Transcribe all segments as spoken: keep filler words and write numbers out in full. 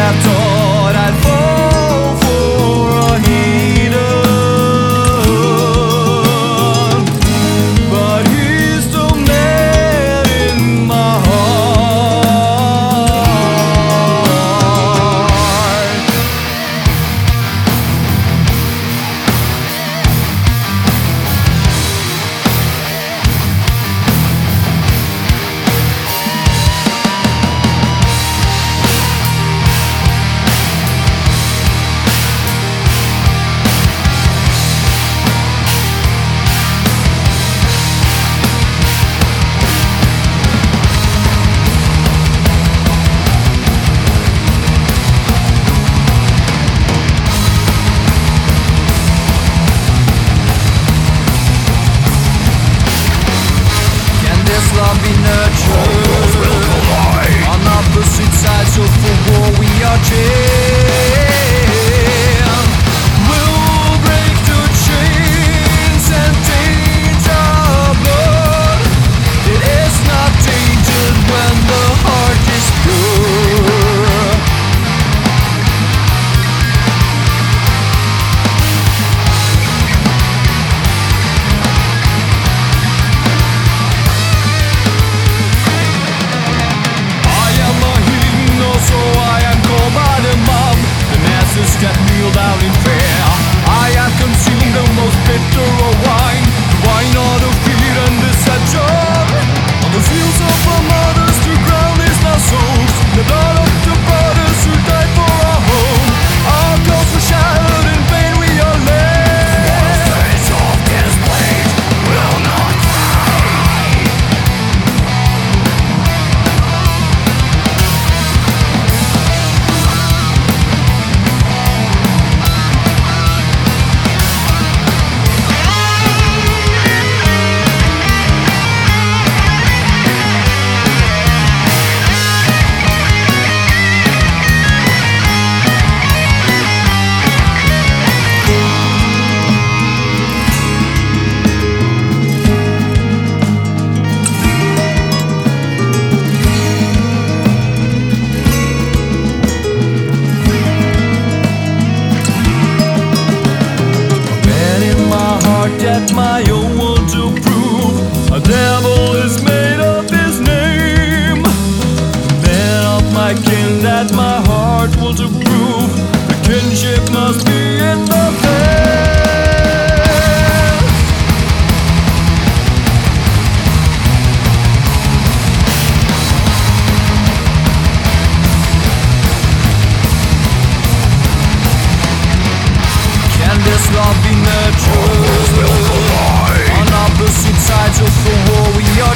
I thought I'd fall for a heathen, but he's the man in my heart. Love be nurtured on opposite sides of the war. We are chained. We'll break the chains and taint our blood. It is not tainted when the heart is pure. So I am called by the mob, the masses that kneel down in fear. I have consumed the most bitter of wine, the wine of the fear and deception. On the fields of our mothers, the ground is now soaked. The blood of the brothers who died for our home. Our cause were shattered, in vain we are led. The face of this blade will not cry. That my own want to prove a devil is made of his name. Man of my kin that my heart will to prove. The kinship must be in the veil. Can this love be nurtured? On opposite sides of the war we are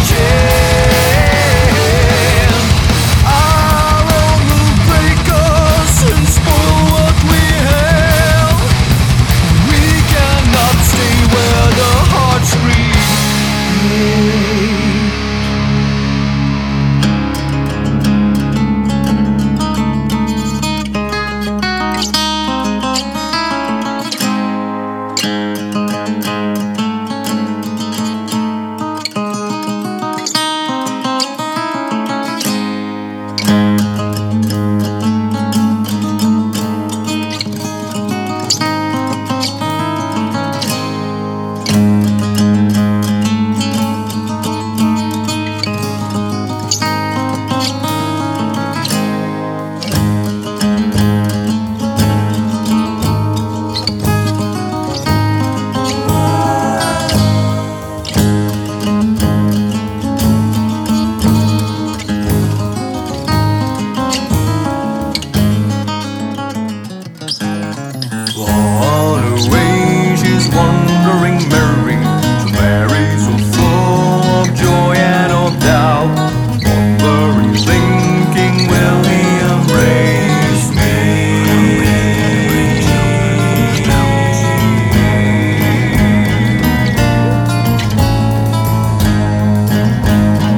chained. Our own will break us and spoil what we have. We cannot stay where the hearts breathe.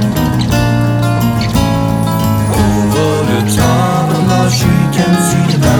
she can see the